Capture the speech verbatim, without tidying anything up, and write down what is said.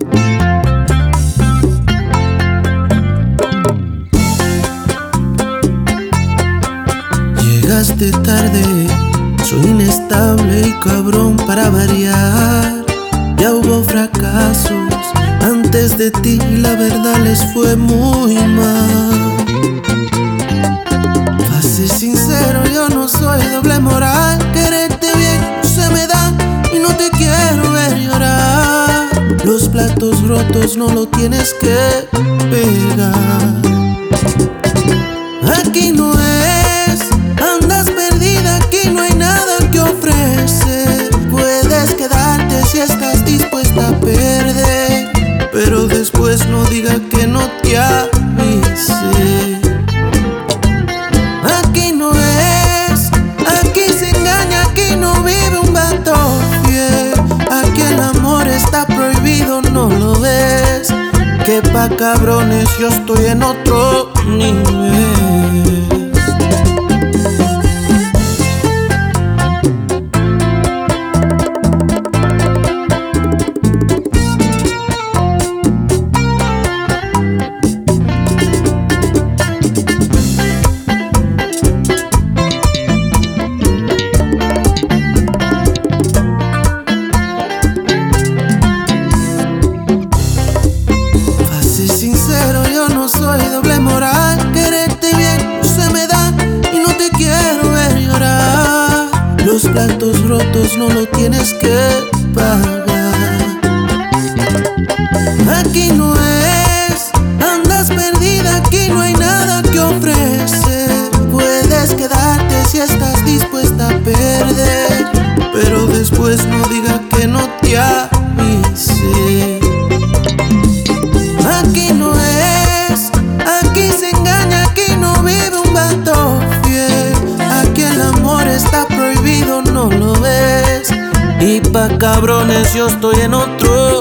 Llegaste tarde, soy inestable y cabrón para variar. Ya hubo fracasos antes de ti, la verdad les fue muy mal. Para ser sincero, yo no soy doble moral. Quererte bien no se me da y no te quiero ver llorar. Los platos rotos no lo tienes que pegar. Aquí no es, andas perdida, aquí no hay nada que ofrecer. Puedes quedarte si estás dispuesta a perder, pero después no diga que no te avisé. Aquí no es, aquí se engaña, aquí no vive un vato fiel. Aquí el amor está prohibido, no lo ves. Que pa' cabrones yo estoy en otro nivel. Sincero, yo no soy doble moral. Quererte bien no se me da y no te quiero ver llorar. Los platos rotos no lo tienes que pagar. Aquí no es, andas perdida, aquí no hay nada que ofrecer. Puedes quedarte si estás dispuesta a perder, pero después no diga que no te avisé. Aquí no es, aquí se engaña, aquí no vive un vato fiel. Aquí el amor está prohibido, no lo ves. Y pa' cabrones yo estoy en otro